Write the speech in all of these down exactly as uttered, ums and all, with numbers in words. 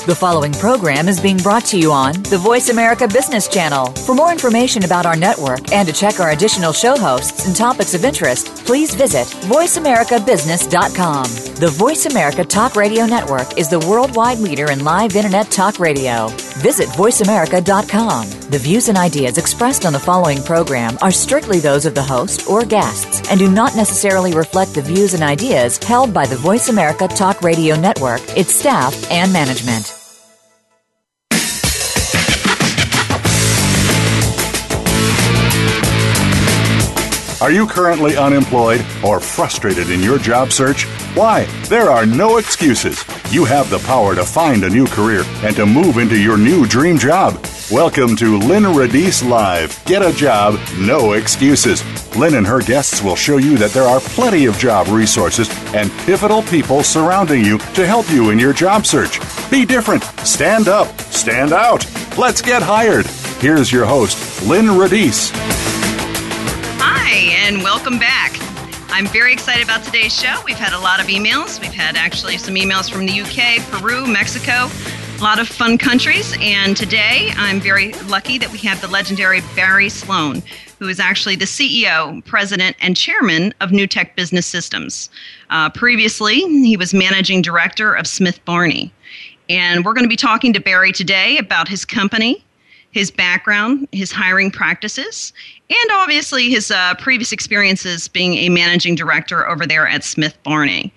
The following program is being brought to you on the Voice America Business Channel. For more information about our network and to check our additional show hosts and topics of interest, please visit voice america business dot com. The Voice America Talk Radio Network is the worldwide leader in live Internet talk radio. Visit voice america dot com. The views and ideas expressed on the following program are strictly those of the host or guests and do not necessarily reflect the views and ideas held by the Voice America Talk Radio Network, its staff, and management. Are you currently unemployed or frustrated in your job search? Why, there are no excuses. You have the power to find a new career and to move into your new dream job. Welcome to Lynn Radice Live. Get a job, no excuses. Lynn and her guests will show you that there are plenty of job resources and pivotal people surrounding you to help you in your job search. Be different. Stand up. Stand out. Let's get hired. Here's your host, Lynn Radice. Hi, and welcome back. I'm very excited about today's show. We've had a lot of emails. We've had actually some emails from the U K, Peru, Mexico, a lot of fun countries. And today I'm very lucky that we have the legendary Barry Sloan, who is actually the C E O, president, and chairman of Newtek Business Systems. Uh, previously, he was managing director of Smith Barney. And we're going to be talking to Barry today about his company, his background, his hiring practices, and obviously his uh, previous experiences being a managing director over there at Smith Barney.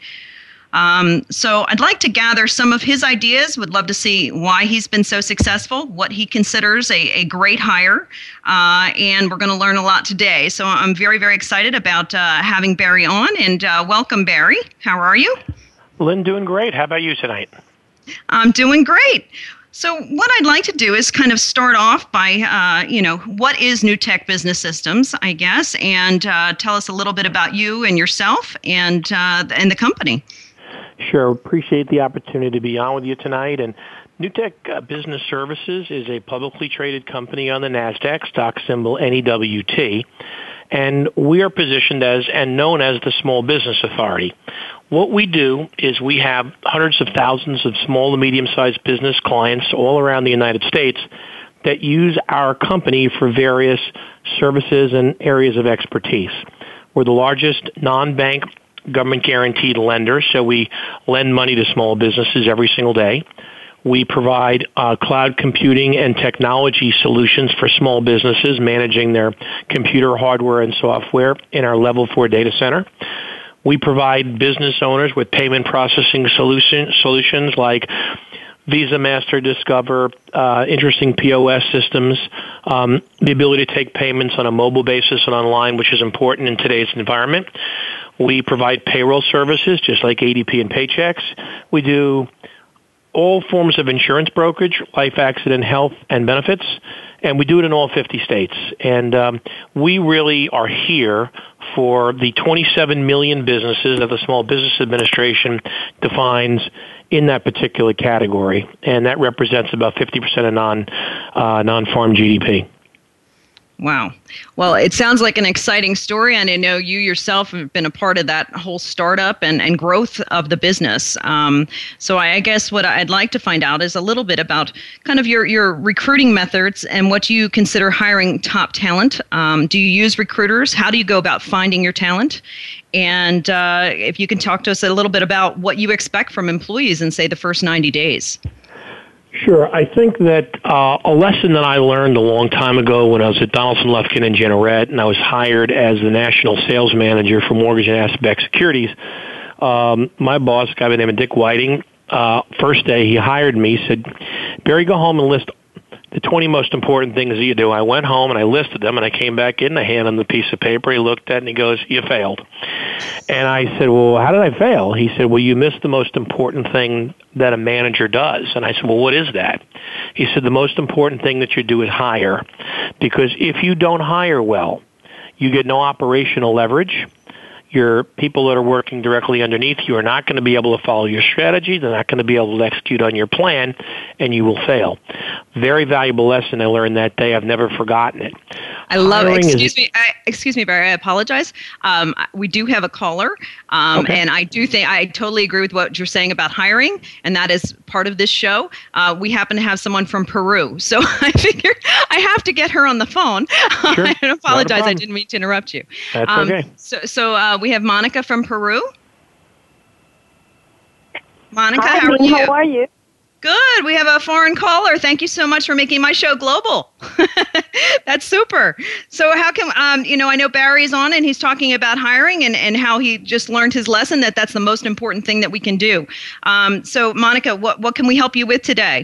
Um, so I'd like to gather some of his ideas. Would love to see why he's been so successful, what he considers a, a great hire, uh, and we're going to learn a lot today. So I'm very, very excited about uh, having Barry on, and uh, welcome, Barry. How are you? Lynn, doing great. How about you tonight? I'm doing great. So what I'd like to do is kind of start off by, uh, you know, what is Newtek Business Systems, I guess, and uh, tell us a little bit about you and yourself and uh, and the company. Sure. Appreciate the opportunity to be on with you tonight. And Newtek uh, Business Services is a publicly traded company on the NASDAQ, stock symbol N E W T, and we are positioned as and known as the Small Business Authority. What we do is we have hundreds of thousands of small to medium-sized business clients all around the United States that use our company for various services and areas of expertise. We're the largest non-bank government-guaranteed lender, so we lend money to small businesses every single day. We provide uh, cloud computing and technology solutions for small businesses managing their computer hardware and software in our Level four data center. We provide business owners with payment processing solution, solutions like Visa, Master, Discover, uh, interesting P O S systems, um, the ability to take payments on a mobile basis and online, which is important in today's environment. We provide payroll services, just like A D P and Paychex. We do all forms of insurance brokerage, life, accident, health, and benefits, and we do it in all fifty states. And um, we really are here for the twenty-seven million businesses that the Small Business Administration defines in that particular category, and that represents about fifty percent of non, uh, non-farm G D P. Wow. Well, it sounds like an exciting story, and I know you yourself have been a part of that whole startup and, and growth of the business. Um, so I, I guess what I'd like to find out is a little bit about kind of your, your recruiting methods and what you consider hiring top talent. Um, do you use recruiters? How do you go about finding your talent? And uh, if you can talk to us a little bit about what you expect from employees in, say, the first ninety days. Sure. I think that uh, a lesson that I learned a long time ago when I was at Donaldson, Lufkin and Generette, and I was hired as the national sales manager for mortgage and asset-backed securities, um, my boss, a guy by the name of Dick Whiting, uh, first day he hired me, said, Barry, go home and list the twenty most important things that you do. I went home and I listed them, and I came back in, I handed him the piece of paper. He looked at it and he goes, you failed. And I said, well, how did I fail? He said, well, you missed the most important thing that a manager does. And I said, well, what is that? He said, the most important thing that you do is hire. Because if you don't hire well, you get no operational leverage, your people that are working directly underneath you are not going to be able to follow your strategy. They're not going to be able to execute on your plan, and you will fail. Very valuable lesson I learned that day. I've never forgotten it. I love it. Hiring Excuse is, me. I, excuse me, Barry. I apologize. Um, we do have a caller, um, Okay. and I do think I totally agree with what you're saying about hiring, and that is part of this show. Uh, we happen to have someone from Peru, so I figured I have to get her on the phone. Sure. I apologize. I problem. didn't mean to interrupt you. That's Um, okay. So, so uh, we have Monica from Peru. Monica, Hi, how are Lynn, you? How are you? Good. We have a foreign caller. Thank you so much for making my show global. That's super. So how can, um, you know, I know Barry's on and he's talking about hiring and, and how he just learned his lesson that that's the most important thing that we can do. Um, so Monica, what, what can we help you with today?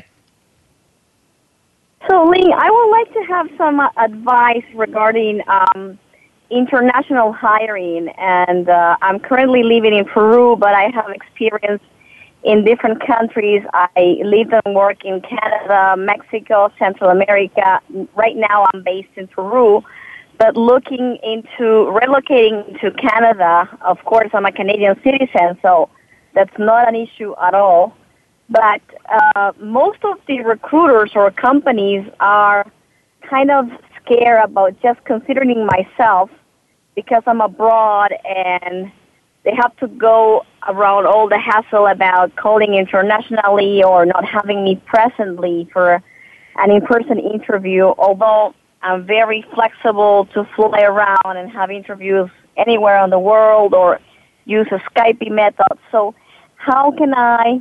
So, Lee, I would like to have some uh, advice regarding um, international hiring. And uh, I'm currently living in Peru, but I have experience in different countries. I live and work in Canada, Mexico, Central America. Right now I'm based in Peru, but looking into relocating to Canada. Of course, I'm a Canadian citizen, so that's not an issue at all. But uh, most of the recruiters or companies are kind of scared about just considering myself because I'm abroad and they have to go around all the hassle about calling internationally or not having me presently for an in-person interview, although I'm very flexible to fly around and have interviews anywhere in the world or use a Skype method. So how can I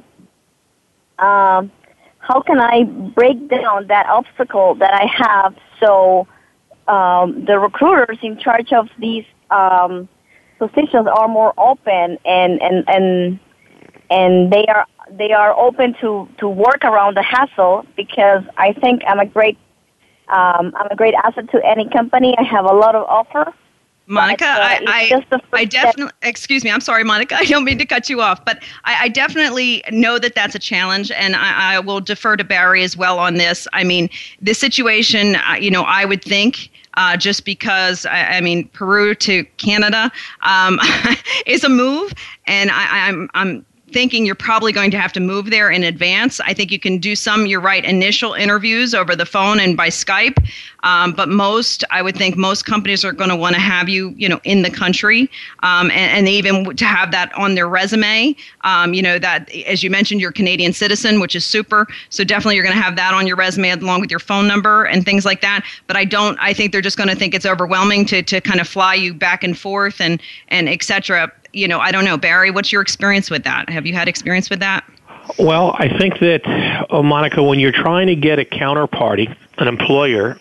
um, how can I break down that obstacle that I have so um, the recruiters in charge of these um, positions are more open and, and, and, and they are, they are open to, to work around the hassle because I think I'm a great, um, I'm a great asset to any company. I have a lot of offer. Monica, but, uh, I, I, just the I first definitely, excuse me, I'm sorry, Monica, I don't mean to cut you off, but I, I definitely know that that's a challenge, and I, I will defer to Barry as well on this. I mean, this situation, uh, you know, I would think, uh, just because, I, I mean, Peru to Canada um, is a move, and I, I'm, I'm thinking you're probably going to have to move there in advance. I think you can do some, you're right, initial interviews over the phone and by Skype. Um, but most, I would think most companies are going to want to have you, you know, in the country. Um, and, and even to have that on their resume, um, you know, that, as you mentioned, you're a Canadian citizen, which is super. So definitely you're going to have that on your resume along with your phone number and things like that. But I don't, I think they're just going to think it's overwhelming to, to kind of fly you back and forth and, and et cetera. You know, I don't know. Barry, what's your experience with that? Have you had experience with that? Well, I think that, oh, Monica, when you're trying to get a counterparty, an employer,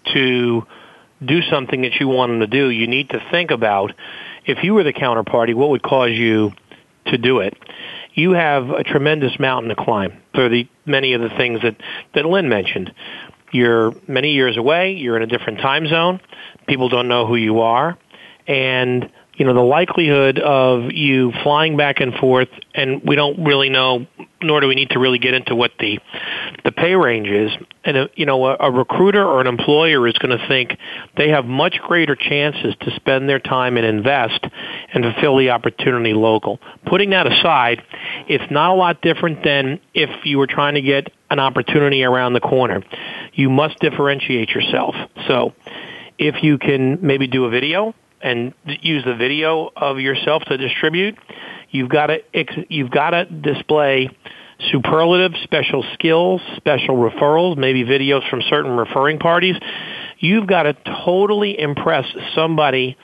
to do something that you want them to do, you need to think about, if you were the counterparty, what would cause you to do it? You have a tremendous mountain to climb for the many of the things that, that Lynn mentioned. You're many years away. You're in a different time zone. People don't know who you are. And you know, the likelihood of you flying back and forth, and we don't really know, nor do we need to really get into what the the pay range is. And, a, you know, a, a recruiter or an employer is going to think they have much greater chances to spend their time and invest and fulfill the opportunity local. Putting that aside, it's not a lot different than if you were trying to get an opportunity around the corner. You must differentiate yourself. So if you can maybe do a video and use the video of yourself to distribute, you've got to you've got to display superlative, special skills, special referrals, maybe videos from certain referring parties. You've got to totally impress somebody,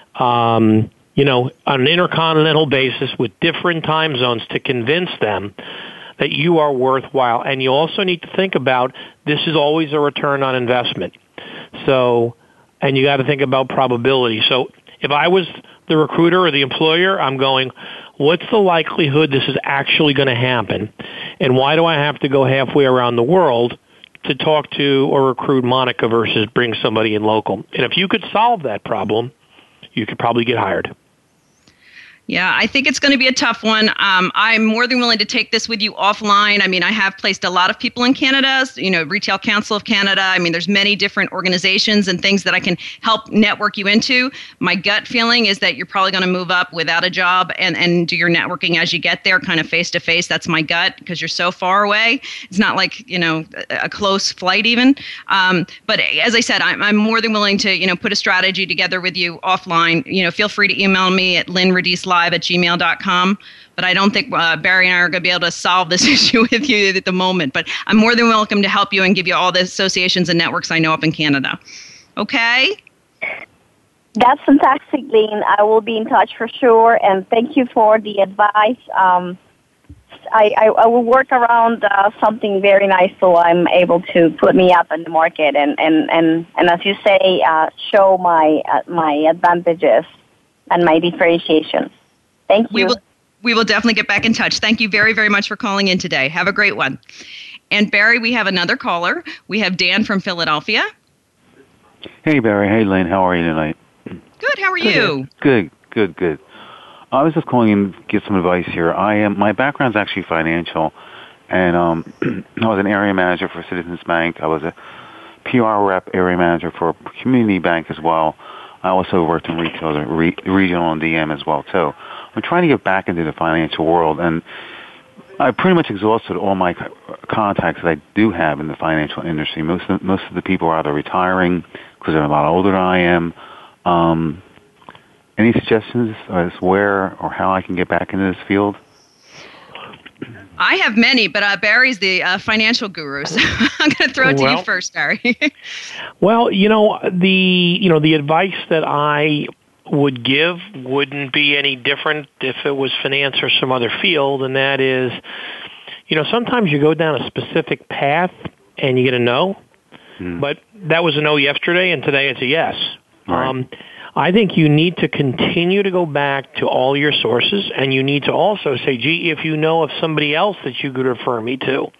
um, you know, on an intercontinental basis with different time zones to convince them that you are worthwhile. And you also need to think about this is always a return on investment. So. And you got to think about probability. So if I was the recruiter or the employer, I'm going, what's the likelihood this is actually going to happen? And why do I have to go halfway around the world to talk to or recruit Monica versus bring somebody in local? And if you could solve that problem, you could probably get hired. Yeah, I think it's going to be a tough one. Um, I'm more than willing to take this with you offline. I mean, I have placed a lot of people in Canada, you know, Retail Council of Canada. I mean, there's many different organizations and things that I can help network you into. My gut feeling is that you're probably going to move up without a job and, and do your networking as you get there, kind of face to face. That's my gut, because you're so far away. It's not like, you know, a, a close flight even. Um, but as I said, I'm, I'm more than willing to, you know, put a strategy together with you offline. You know, feel free to email me at lynn radice live at gmail dot com. But I don't think uh, Barry and I are going to be able to solve this issue with you at the moment. But I'm more than welcome to help you and give you all the associations and networks I know up in Canada. Okay? That's fantastic, Lynn. I will be in touch for sure. And thank you for the advice. Um, I, I, I will work around uh, something very nice so I'm able to put me up in the market and, and, and, and as you say, uh, show my uh, my advantages and my differentiation. Thank you. We will, we will definitely get back in touch. Thank you very, very much for calling in today. Have a great one. And Barry, we have another caller. We have Dan from Philadelphia. Hey, Barry. Hey, Lynn. How are you tonight? Good. How are you? Good, good, good. I was just calling in to get some advice here. I am my background's actually financial, and um, I was an area manager for Citizens Bank. I was a P R rep, area manager for a community bank as well. I also worked in retail, re- regional and D M as well, too. I'm trying to get back into the financial world, and I pretty much exhausted all my co- contacts that I do have in the financial industry. Most of the, most of the people are either retiring because they're a lot older than I am. Um, any suggestions as where or how I can get back into this field? I have many, but uh, Barry's the uh, financial guru, so I'm going to throw it to well, you first, Barry. Well, you know, the you know the advice that I would give wouldn't be any different if it was finance or some other field, and that is, you know, sometimes you go down a specific path and you get a no, mm. but that was a no yesterday, and today it's a yes. Right. Um, I think you need to continue to go back to all your sources, and you need to also say, gee, if you know of somebody else that you could refer me to.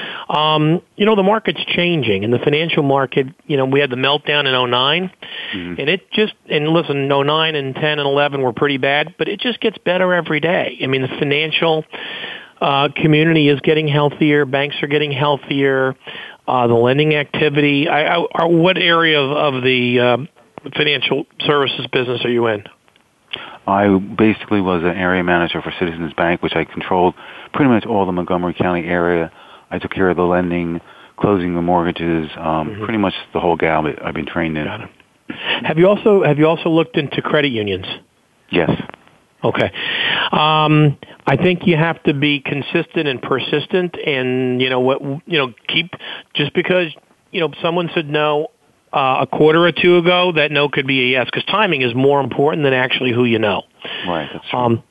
Um, you know, the market's changing. In the financial market, you know, we had the meltdown in oh nine, mm-hmm. and it just, and listen, oh nine and ten and eleven were pretty bad, but it just gets better every day. I mean, the financial uh, community is getting healthier. Banks are getting healthier. Uh, the lending activity. I, I, are, what area of, of the uh, financial services business are you in? I basically was an area manager for Citizens Bank, which I controlled pretty much all the Montgomery County area. I took care of the lending, closing the mortgages, um, mm-hmm. pretty much the whole gambit I've been trained in. Got it. Have you also have you also looked into credit unions? Yes. Okay. Um, I think you have to be consistent and persistent, and you know what you know. Keep just because you know someone said no uh, a quarter or two ago, that no could be a yes, because timing is more important than actually who you know. Right. That's true. Um,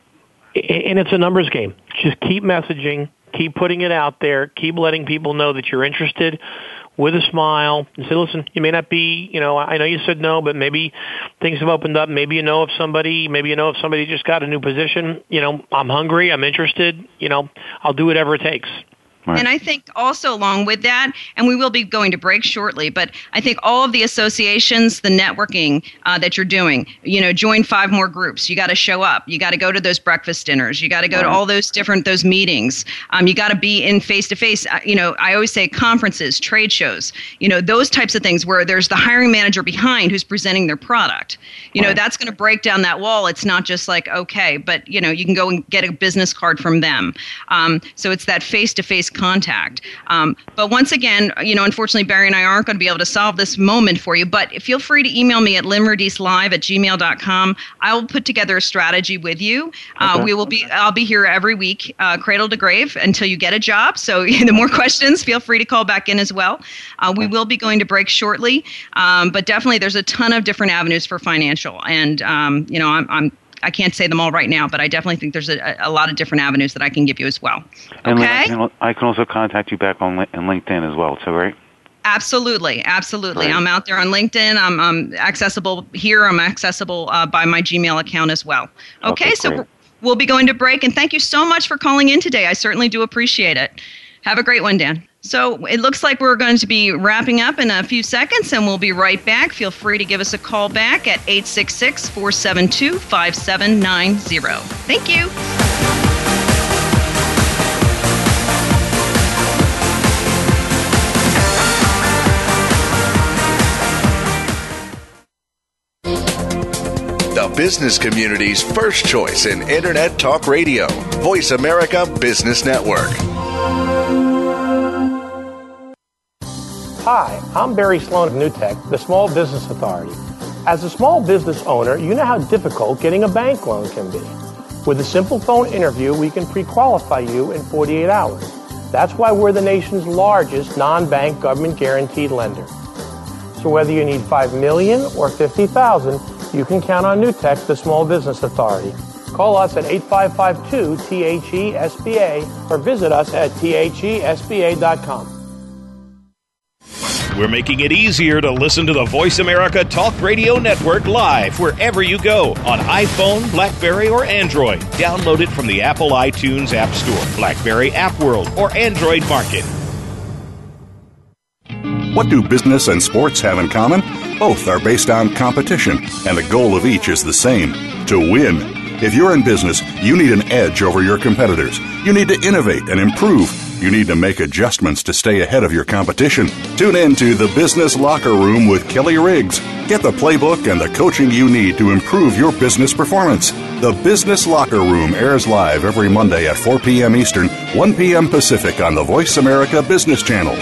and it's a numbers game. Just keep messaging. Keep putting it out there. Keep letting people know that you're interested with a smile. And say, listen, you may not be, you know, I know you said no, but maybe things have opened up. Maybe you know of somebody. Maybe you know if somebody just got a new position. You know, I'm hungry. I'm interested. You know, I'll do whatever it takes. Right. And I think also along with that, and we will be going to break shortly, but I think all of the associations, the networking uh, that you're doing, you know, join five more groups. You got to show up. You got to go to those breakfast dinners. You got to go right. to all those different, those meetings. Um, you got to be in face-to-face. Uh, you know, I always say conferences, trade shows, you know, those types of things where there's the hiring manager behind who's presenting their product. You right. know, that's going to break down that wall. It's not just like, okay, but, you know, you can go and get a business card from them. Um, so it's that face-to-face contact. Um, but once again, you know, unfortunately, Barry and I aren't going to be able to solve this moment for you, but feel free to email me at lynn radice live at gmail dot com. I will put together a strategy with you. Uh, okay. We will be, I'll be here every week, uh, cradle to grave until you get a job. So the more questions, feel free to call back in as well. Uh, we will be going to break shortly, um, but definitely there's a ton of different avenues for financial. And, um, you know, I'm, I'm I can't say them all right now, but I definitely think there's a, a lot of different avenues that I can give you as well. Okay? And I can also contact you back on LinkedIn as well, so right? Absolutely, absolutely. Right. I'm out there on LinkedIn. I'm, I'm accessible here. I'm accessible uh, by my Gmail account as well. Okay, okay so great. We'll be going to break, and thank you so much for calling in today. I certainly do appreciate it. Have a great one, Dan. So it looks like we're going to be wrapping up in a few seconds, and we'll be right back. Feel free to give us a call back at eight six six, four seven two, five seven nine zero. Thank you. The business community's first choice in Internet Talk Radio. Voice America Business Network. Hi, I'm Barry Sloan of NewTek, the Small Business Authority. As a small business owner, you know how difficult getting a bank loan can be. With a simple phone interview, we can pre-qualify you in forty-eight hours. That's why we're the nation's largest non-bank government-guaranteed lender. So whether you need five million dollars or fifty thousand dollars, you can count on NewTek, the Small Business Authority. Call us at eight five five two T H E S B A or visit us at T H E S B A dot com. We're making it easier to listen to the Voice America Talk Radio Network live wherever you go on iPhone, BlackBerry, or Android. Download it from the Apple iTunes App Store, BlackBerry App World, or Android Market. What do business and sports have in common? Both are based on competition, and the goal of each is the same: to win. If you're in business, you need an edge over your competitors. You need to innovate and improve. You need to make adjustments to stay ahead of your competition. Tune in to The Business Locker Room with Kelly Riggs. Get the playbook and the coaching you need to improve your business performance. The Business Locker Room airs live every Monday at four p.m. Eastern, one p.m. Pacific on the Voice America Business Channel.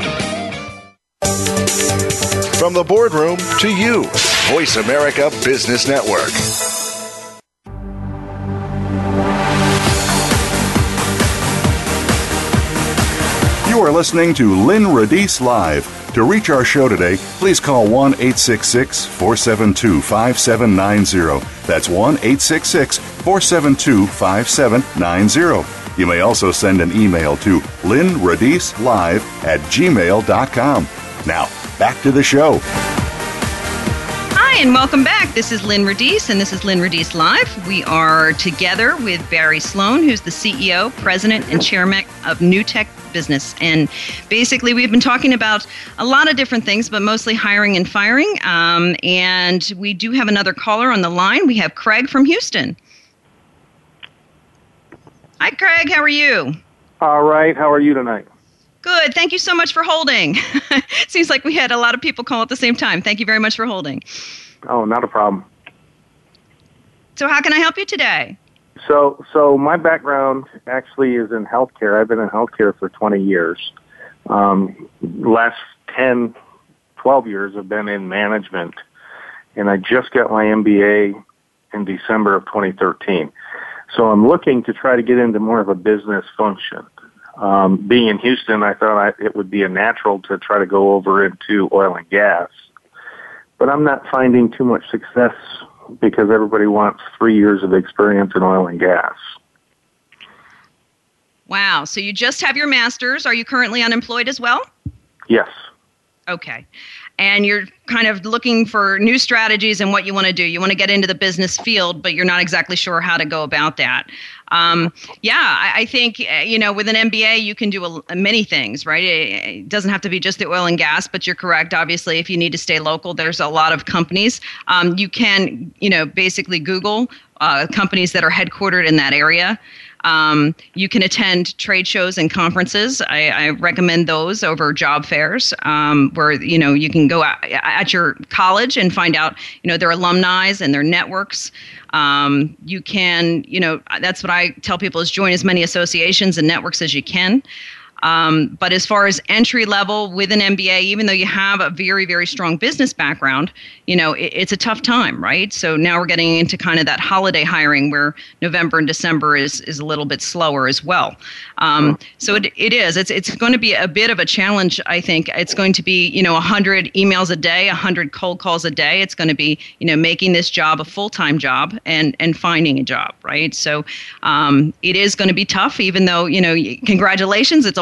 From the boardroom to you, Voice America Business Network. You are listening to Lynn Radice Live. To reach our show today, please call one eight six six, four seven two, five seven nine zero. That's one eight six six, four seven two, five seven nine zero. You may also send an email to lynnradicelive at gmail dot com. Now, back to the show. Hi, and welcome back. This is Lynn Radice, and this is Lynn Radice Live. We are together with Barry Sloan, who's the C E O, President, and Chairman of NewTek Business. And basically, we've been talking about a lot of different things, but mostly hiring and firing. Um, and we do have another caller on the line. We have Craig from Houston. Hi, Craig. How are you? All right. How are you tonight? Good. Thank you so much for holding. Seems like we had a lot of people call at the same time. Thank you very much for holding. Oh, not a problem. So how can I help you today? So, so my background actually is in healthcare. I've been in healthcare for twenty years. Um, last ten, twelve years have been in management, and I just got my M B A in December of twenty thirteen. So I'm looking to try to get into more of a business function. Um, being in Houston, I thought I, it would be a natural to try to go over into oil and gas. But I'm not finding too much success because everybody wants three years of experience in oil and gas. Wow. So you just have your master's. Are you currently unemployed as well? Yes. Okay. And you're kind of looking for new strategies and what you want to do. You want to get into the business field, but you're not exactly sure how to go about that. Um, yeah, I, I think, you know, with an M B A, you can do a, a many things, right? It, it doesn't have to be just the oil and gas, but you're correct. Obviously, if you need to stay local, there's a lot of companies. Um, you can, you know, basically Google uh, companies that are headquartered in that area. Um, you can attend trade shows and conferences. I, I recommend those over job fairs, um, where, you know, you can go at, at your college and find out, you know, their alumni and their networks. Um, you can, you know, that's what I tell people is join as many associations and networks as you can. Um, but as far as entry level with an M B A, even though you have a very, very strong business background, you know, it, it's a tough time, right? So now we're getting into kind of that holiday hiring where November and December is is a little bit slower as well. Um, so it it is. It's it's going to be a bit of a challenge, I think. It's going to be, you know, one hundred emails a day, one hundred cold calls a day. It's going to be, you know, making this job a full-time job and, and finding a job, right? So um, it is going to be tough, even though, you know, congratulations, it's a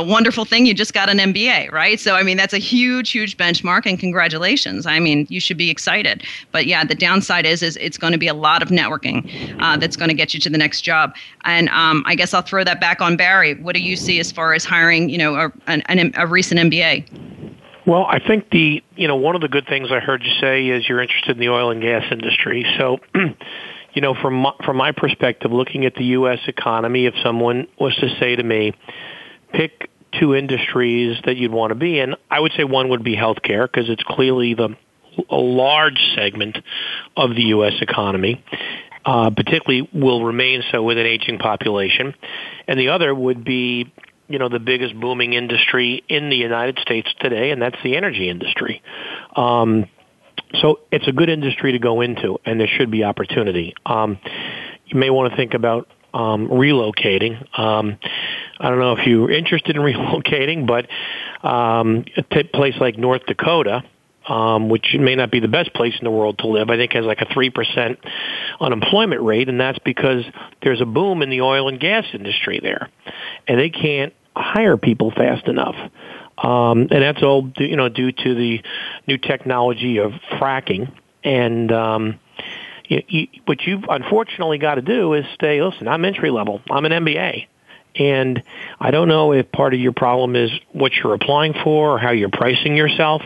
wonderful thing. You just got an M B A, right? So, I mean, that's a huge, huge benchmark, and congratulations. I mean, you should be excited. But yeah, the downside is, is it's going to be a lot of networking uh, that's going to get you to the next job. And um, I guess I'll throw that back on Barry. What do you see as far as hiring, you know, a, an, a recent M B A? Well, I think the, you know, one of the good things I heard you say is you're interested in the oil and gas industry. So, you know, from my, from my perspective, looking at the U S economy, if someone was to say to me, pick two industries that you'd want to be in, I would say one would be healthcare, because it's clearly the a large segment of the U S economy, uh, particularly will remain so with an aging population. And the other would be, you know, the biggest booming industry in the United States today, and that's the energy industry. Um, so it's a good industry to go into, and there should be opportunity. Um, you may want to think about um, relocating. Um, I don't know if you're interested in relocating, but um, a t- place like North Dakota, um, which may not be the best place in the world to live, I think has like a three percent unemployment rate, and that's because there's a boom in the oil and gas industry there, and they can't hire people fast enough. Um, and that's all, due, you know, due to the new technology of fracking. And um, you, you, what you've unfortunately got to do is stay, listen, I'm entry level. I'm an M B A. And I don't know if part of your problem is what you're applying for or how you're pricing yourself.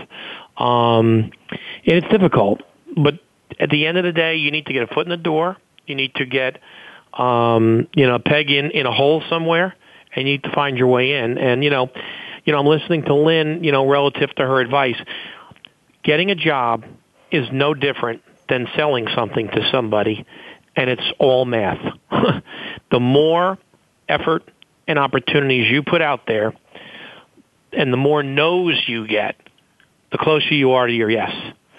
Um, and it's difficult, but at the end of the day, you need to get a foot in the door. You need to get, um, you know, a peg in, in a hole somewhere, and you need to find your way in. And, you know, you know, I'm listening to Lynn, you know, relative to her advice. Getting a job is no different than selling something to somebody, and it's all math. The more effort and opportunities you put out there, and the more no's you get, the closer you are to your yes.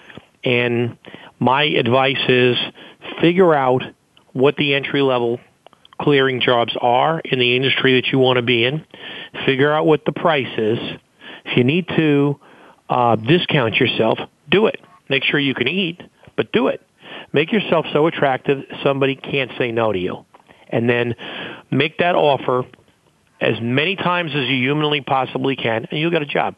And my advice is figure out what the entry-level clearing jobs are in the industry that you want to be in. Figure out what the price is. If you need to uh, discount yourself, do it. Make sure you can eat, but do it. Make yourself so attractive somebody can't say no to you. And then make that offer as many times as you humanly possibly can, and you'll get a job.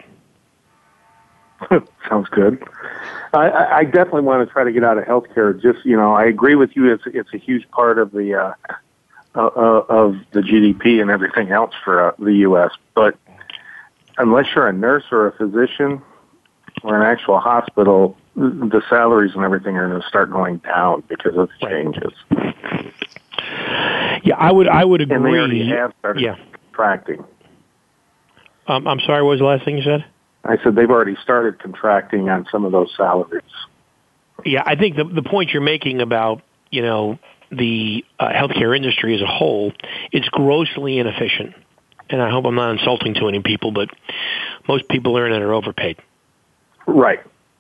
Sounds good. I, I definitely want to try to get out of healthcare. Just, you know, I agree with you. It's it's a huge part of the uh, uh, of the G D P and everything else for uh, the U S. But unless you're a nurse or a physician or an actual hospital, the salaries and everything are going to start going down because of the changes. Yeah, I would I would agree. And they already have started yeah. contracting. Um, I'm sorry, what was the last thing you said? I said they've already started contracting on some of those salaries. Yeah, I think the the point you're making about, you know, the uh, healthcare industry as a whole, it's grossly inefficient. And I hope I'm not insulting to any people, but most people earn it are overpaid. Right.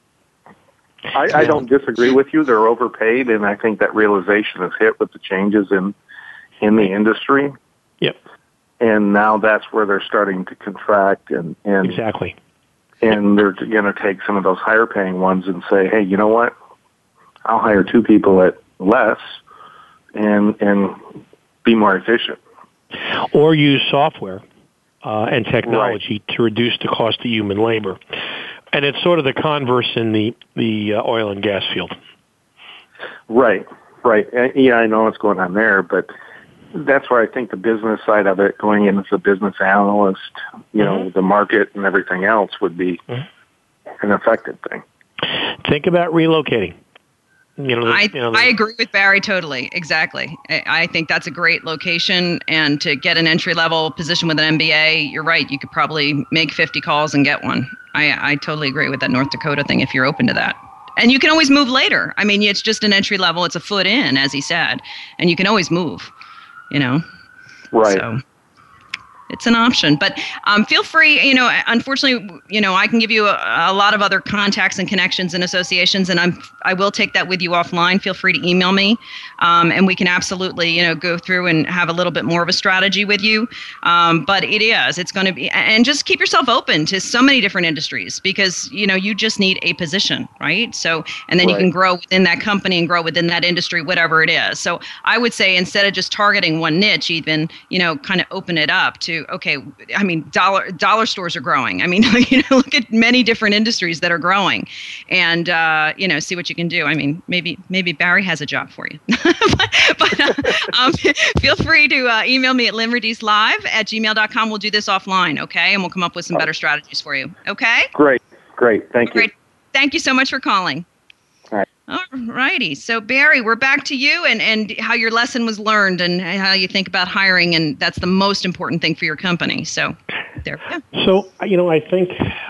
I, I don't disagree with you. They're overpaid, and I think that realization has hit with the changes in in the industry. Yep. And now that's where they're starting to contract, and, and exactly. And they're going to take some of those higher paying ones and say, hey, you know what? I'll hire two people at less and and be more efficient. Or use software uh, and technology right. to reduce the cost of human labor. And it's sort of the converse in the, the uh, oil and gas field. Right, right. Yeah, I know what's going on there, but that's where I think the business side of it, going in as a business analyst, you mm-hmm. know, the market and everything else would be mm-hmm. an effective thing. Think about relocating. You know, the, I you know, the, I agree with Barry totally. Exactly. I, I think that's a great location, and to get an entry level position with an M B A, you're right. You could probably make fifty calls and get one. I I totally agree with that North Dakota thing if you're open to that. And you can always move later. I mean, it's just an entry level. It's a foot in, as he said, and you can always move. You know, right. So it's an option, but um, feel free, you know, unfortunately, you know, I can give you a, a lot of other contacts and connections and associations, and I'm, I will take that with you offline. Feel free to email me, um, and we can absolutely, you know, go through and have a little bit more of a strategy with you. Um, but it is, it's going to be, and just keep yourself open to so many different industries, because, you know, you just need a position, right? So, and then right. you can grow within that company and grow within that industry, whatever it is. So I would say, instead of just targeting one niche, even, you know, kind of open it up to to, okay, I mean, dollar dollar stores are growing. I mean, you know, look at many different industries that are growing, and uh, you know, see what you can do. I mean, maybe maybe Barry has a job for you. but but uh, um, feel free to uh, email me at linradice.live at gmail dot com. We'll do this offline, okay? And we'll come up with some better strategies for you, okay? Great, great. Thank you. Great. Thank you so much for calling. All right. All righty. So, Barry, we're back to you and, and how your lesson was learned and how you think about hiring, and that's the most important thing for your company. So, there we go. So, you know, I think,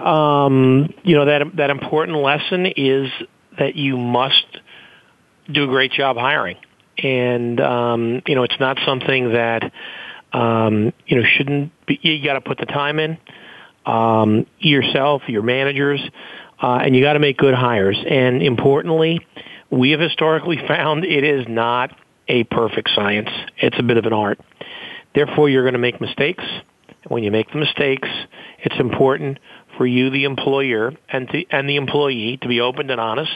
um, you know, that that important lesson is that you must do a great job hiring. And, um, you know, it's not something that, um, you know, shouldn't be, you got to put the time in, um, yourself, your managers, Uh, and you got to make good hires. And importantly, we have historically found it is not a perfect science. It's a bit of an art. Therefore, you're going to make mistakes. And when you make the mistakes, it's important for you, the employer, and, to, and the employee to be open and honest,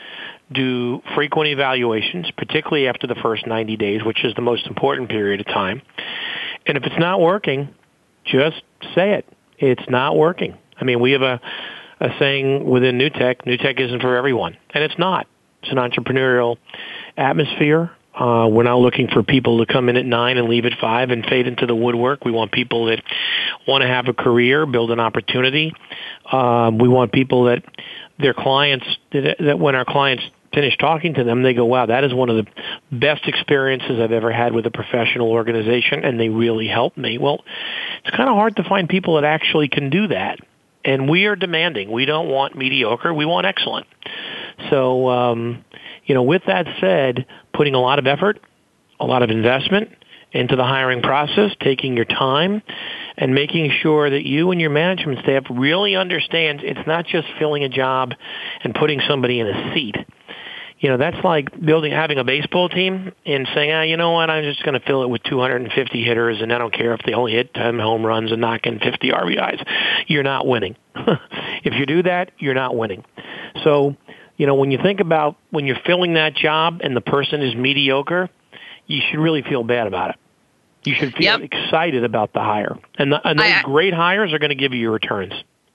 do frequent evaluations, particularly after the first ninety days, which is the most important period of time. And if it's not working, just say it. It's not working. I mean, we have a a saying within NewTek, NewTek isn't for everyone. And it's not. It's an entrepreneurial atmosphere. Uh, we're not looking for people to come in at nine and leave at five and fade into the woodwork. We want people that want to have a career, build an opportunity. Um, we want people that their clients, that, that when our clients finish talking to them, they go, wow, that is one of the best experiences I've ever had with a professional organization, and they really helped me. Well, it's kind of hard to find people that actually can do that. And we are demanding. We don't want mediocre. We want excellent. So, um, you know, with that said, putting a lot of effort, a lot of investment into the hiring process, taking your time, and making sure that you and your management staff really understands it's not just filling a job and putting somebody in a seat. You know, that's like building, having a baseball team and saying, ah, you know what, I'm just going to fill it with two hundred fifty hitters, and I don't care if they only hit ten home runs and knock in fifty R B Is. You're not winning. If you do that, you're not winning. So, you know, when you think about when you're filling that job and the person is mediocre, you should really feel bad about it. You should feel yep. excited about the hire. And, the, and those I, great hires are going to give you your returns.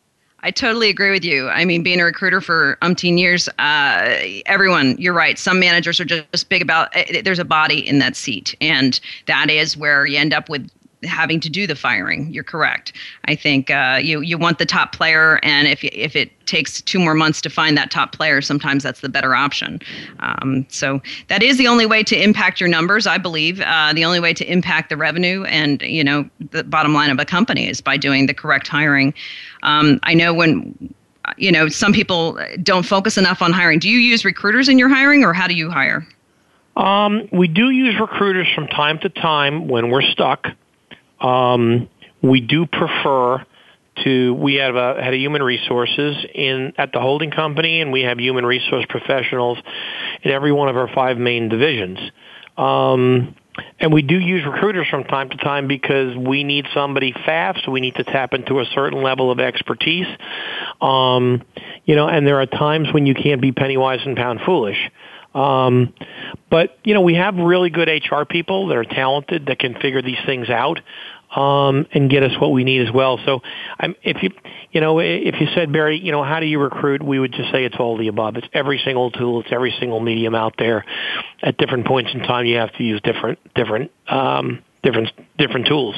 I totally agree with you. I mean, being a recruiter for umpteen years, uh, everyone, you're right. Some managers are just big about, uh, there's a body in that seat. And that is where you end up with having to do the firing. You're correct. I think uh, you you want the top player, and if if it takes two more months to find that top player, sometimes that's the better option. Um, so that is the only way to impact your numbers, I believe. Uh, the only way to impact the revenue and, you know, the bottom line of a company is by doing the correct hiring. Um, I know when, you know, some people don't focus enough on hiring. Do you use recruiters in your hiring, or how do you hire? Um, we do use recruiters from time to time when we're stuck. Um, we do prefer to, we have a, had a human resources in, at the holding company, and we have human resource professionals in every one of our five main divisions. Um, and we do use recruiters from time to time because we need somebody fast. We need to tap into a certain level of expertise. Um, you know, and there are times when you can't be penny wise and pound foolish. Um, but, you know, we have really good H R people that are talented that can figure these things out, um, and get us what we need as well. So, I'm, if you, you know, if you said, Barry, you know, how do you recruit? We would just say it's all the above. It's every single tool. It's every single medium out there. At different points in time, you have to use different, different, um, different, different tools.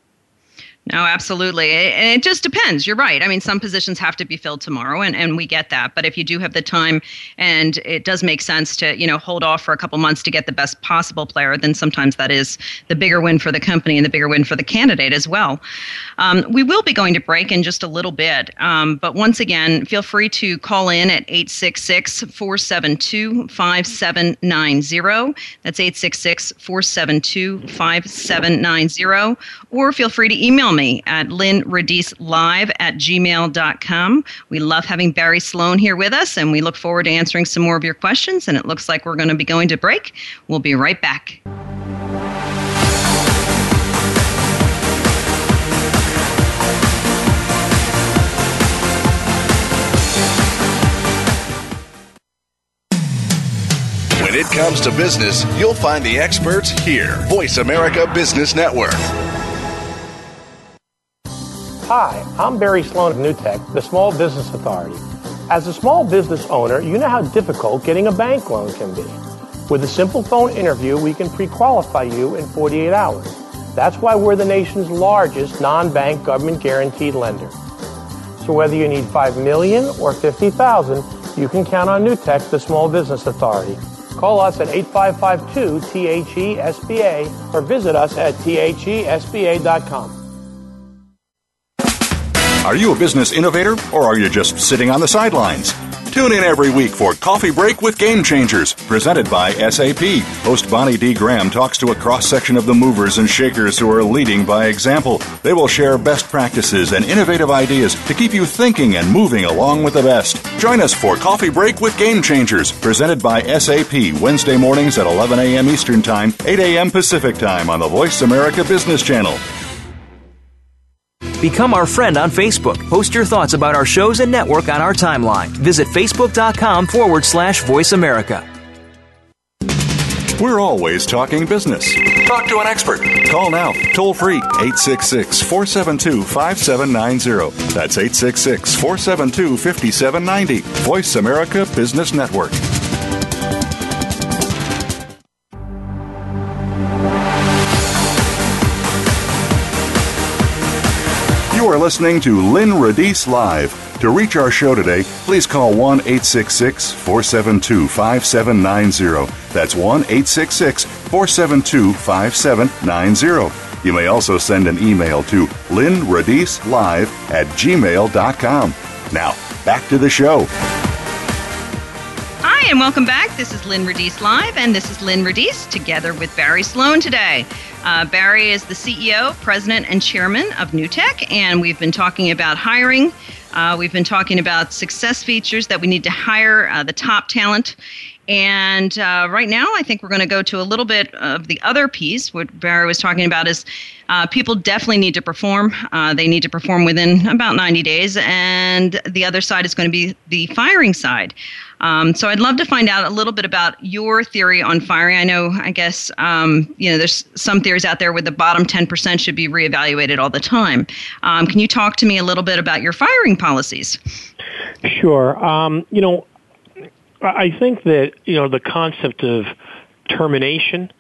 No, absolutely. And it just depends. You're right. I mean, some positions have to be filled tomorrow, and, and we get that. But if you do have the time and it does make sense to, you know, hold off for a couple months to get the best possible player, then sometimes that is the bigger win for the company and the bigger win for the candidate as well. Um, we will be going to break in just a little bit. Um, but once again, feel free to call in at eight six six, four seven two, five seven nine zero. That's eight six six, four seven two, five seven nine zero. Or feel free to email me at linradicelive at gmail dot com. We love having Barry Sloan here with us, and we look forward to answering some more of your questions. And it looks like we're going to be going to break. We'll be right back. When it comes to business, you'll find the experts here. Voice America Business Network. Hi, I'm Barry Sloan of Newtek, the Small Business Authority. As a small business owner, you know how difficult getting a bank loan can be. With a simple phone interview, we can pre-qualify you in forty-eight hours. That's why we're the nation's largest non-bank government-guaranteed lender. So whether you need five million dollars or fifty thousand dollars, you can count on Newtek, the Small Business Authority. Call us at eight five five two T H E S B A or visit us at T H E S B A dot com. Are you a business innovator, or are you just sitting on the sidelines? Tune in every week for Coffee Break with Game Changers, presented by S A P. Host Bonnie D. Graham talks to a cross-section of the movers and shakers who are leading by example. They will share best practices and innovative ideas to keep you thinking and moving along with the best. Join us for Coffee Break with Game Changers, presented by S A P, Wednesday mornings at eleven a.m. Eastern Time, eight a.m. Pacific Time on the Voice America Business Channel. Become our friend on Facebook. Post your thoughts about our shows and network on our timeline. Visit facebook.com forward slash Voice America. We're always talking business. Talk to an expert. Call now, toll free, eight six six, four seven two, five seven nine zero. That's eight six six, four seven two, five seven nine zero. Voice America Business Network. You are listening to Lynn Radice Live. To reach our show today, please call one eight six six, four seven two, five seven nine zero. That's one eight six six, four seven two, five seven nine zero. You may also send an email to lynnradicelive at gmail dot com. Now, back to the show. Hi, and welcome back. This is Lynn Radice Live, and this is Lynn Radice together with Barry Sloan today. Uh, Barry is the C E O, President, and Chairman of Newtek, and we've been talking about hiring. Uh, we've been talking about success features that we need to hire uh, the top talent. And uh, right now, I think we're going to go to a little bit of the other piece. What Barry was talking about is uh, people definitely need to perform. Uh, they need to perform within about ninety days. And the other side is going to be the firing side. Um, so I'd love to find out a little bit about your theory on firing. I know, I guess, um, you know, there's some theories out there where the bottom ten percent should be reevaluated all the time. Um, can you talk to me a little bit about your firing policies? Sure. Um, you know, I think that, you know, the concept of termination,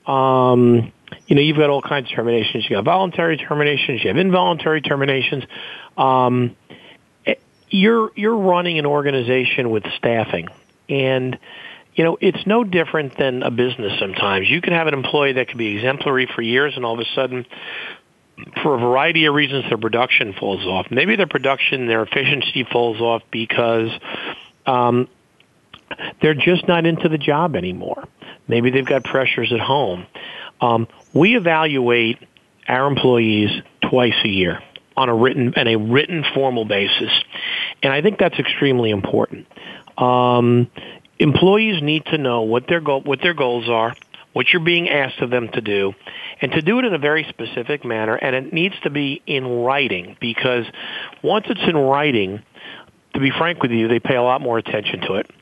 um, you know, you've got all kinds of terminations. You got voluntary terminations, you have involuntary terminations. Um, you're, you're running an organization with staffing, and, you know, it's no different than a business sometimes. You can have an employee that can be exemplary for years, and all of a sudden, for a variety of reasons, their production falls off. Maybe their production, their efficiency falls off because, um, they're just not into the job anymore. Maybe they've got pressures at home. Um, we evaluate our employees twice a year on a written and a written formal basis, and I think that's extremely important. Um, employees need to know what their goal, what their goals are, what you're being asked of them to do, and to do it in a very specific manner. And it needs to be in writing, because once it's in writing, to be frank with you, they pay a lot more attention to it.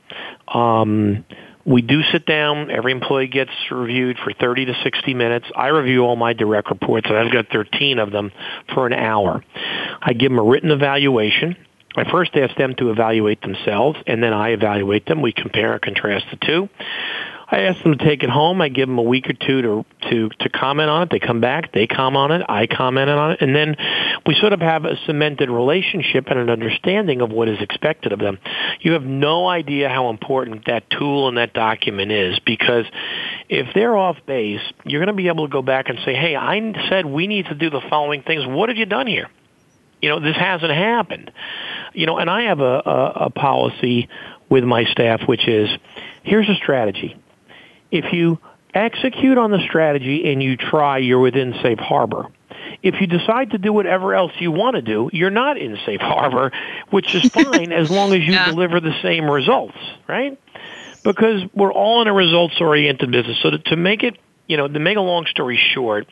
Um, we do sit down. Every employee gets reviewed for thirty to sixty minutes. I review all my direct reports, and I've got thirteen of them for an hour. I give them a written evaluation. I first ask them to evaluate themselves, and then I evaluate them. We compare and contrast the two. I ask them to take it home. I give them a week or two to, to, to comment on it. They come back. They comment on it. I comment on it. And then we sort of have a cemented relationship and an understanding of what is expected of them. You have no idea how important that tool and that document is, because if they're off base, you're going to be able to go back and say, hey, I said we need to do the following things. What have you done here? You know, this hasn't happened. You know, and I have a, a, a policy with my staff, which is, here's a strategy. If you execute on the strategy and you try, you're within safe harbor. If you decide to do whatever else you want to do, you're not in safe harbor, which is fine as long as you yeah. deliver the same results, right? Because we're all in a results-oriented business. So to, to make it, you know, to make a long story short,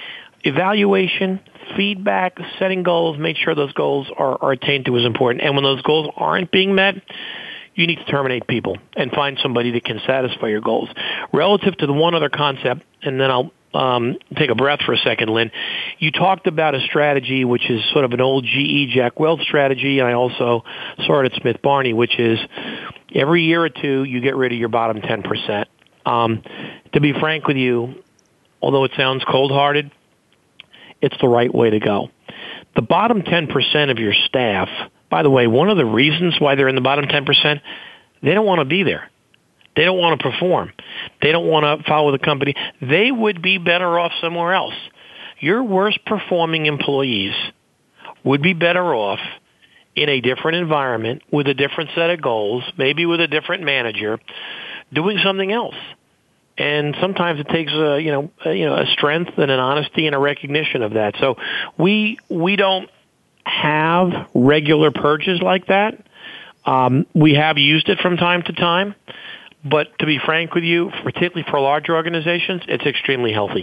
evaluation, feedback, setting goals, make sure those goals are, are attained to is important. And when those goals aren't being met, you need to terminate people and find somebody that can satisfy your goals. Relative to the one other concept, and then I'll um, take a breath for a second, Lynn. You talked about a strategy which is sort of an old G E Jack Welch strategy, and I also saw it at Smith Barney, which is every year or two you get rid of your bottom ten percent. Um, to be frank with you, although it sounds cold-hearted, it's the right way to go. The bottom ten percent of your staff, by the way, one of the reasons why they're in the bottom ten percent, they don't want to be there. They don't want to perform. They don't want to follow the company. They would be better off somewhere else. Your worst performing employees would be better off in a different environment with a different set of goals, maybe with a different manager, doing something else. And sometimes it takes a, you know, a, you know, a strength and an honesty and a recognition of that. So we we don't have regular purges like that. Um, we have used it from time to time. But to be frank with you, particularly for larger organizations, it's extremely healthy.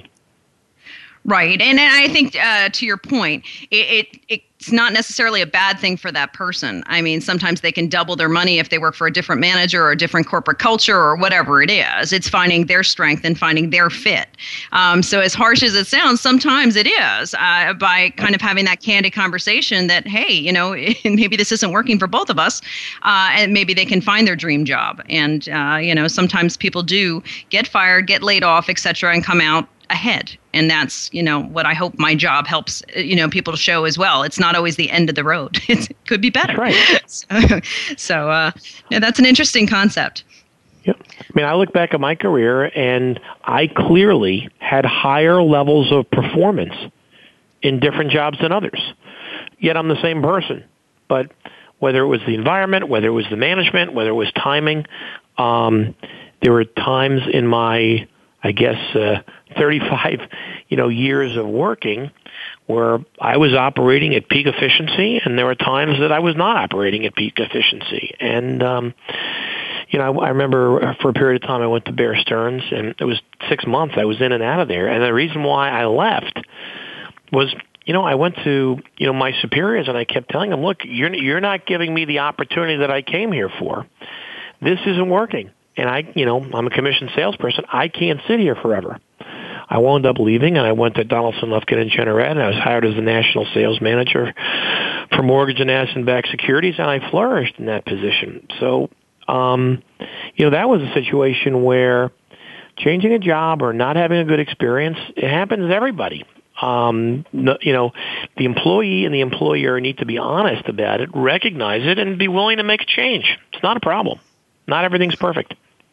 Right. And I think uh, to your point, it, it it's not necessarily a bad thing for that person. I mean, sometimes they can double their money if they work for a different manager or a different corporate culture or whatever it is. It's finding their strength and finding their fit. Um, so as harsh as it sounds, sometimes it is uh, by kind of having that candid conversation that, hey, you know, maybe this isn't working for both of us, uh, and maybe they can find their dream job. And, uh, you know, sometimes people do get fired, get laid off, et cetera, and come out ahead. And that's, you know, what I hope my job helps, you know, people to show as well. It's not always the end of the road. It could be better. That's right. So, so uh, yeah, that's an interesting concept. Yep. I mean, I look back at my career and I clearly had higher levels of performance in different jobs than others. Yet I'm the same person. But whether it was the environment, whether it was the management, whether it was timing, um, there were times in my I guess, uh, thirty-five, you know, years of working where I was operating at peak efficiency, and there were times that I was not operating at peak efficiency. And, um, you know, I, I remember for a period of time I went to Bear Stearns, and it was six months I was in and out of there. And the reason why I left was, you know, I went to, you know, my superiors, and I kept telling them, look, you're, you're not giving me the opportunity that I came here for. This isn't working. And I, you know, I'm a commissioned salesperson. I can't sit here forever. I wound up leaving, and I went to Donaldson, Lufkin and Jennerette, and I was hired as the national sales manager for mortgage and asset-backed securities, and I flourished in that position. So, um, you know, that was a situation where changing a job or not having a good experience, it happens to everybody. Um, you know, the employee and the employer need to be honest about it, recognize it, and be willing to make a change. It's not a problem. Not everything's perfect.